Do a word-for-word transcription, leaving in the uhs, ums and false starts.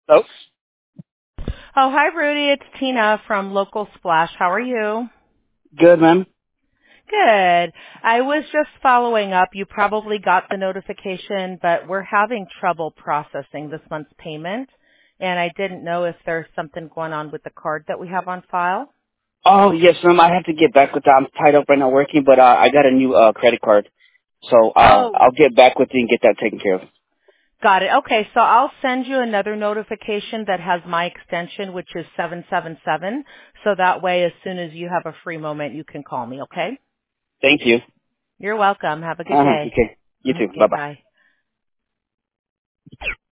Oh, Oh, hi, Rudy. It's Tina from Local Splash. How are you? good, ma'am. Good. I was just following up. You probably got the notification, but we're having trouble processing this month's payment, and I didn't know if there's something going on with the card that we have on file. Oh, yes, ma'am. I have to get back with that. I'm tied up right now working, but uh, I got a new uh, credit card, so uh, Oh, I'll get back with you and get that taken care of. got it. Okay, so I'll send you another notification that has my extension, which is seven seven seven, so that way as soon as you have a free moment, you can call me, okay? Thank you. You're welcome. Have a good Uh-huh. day. Okay. You too. Okay, Bye-bye. bye.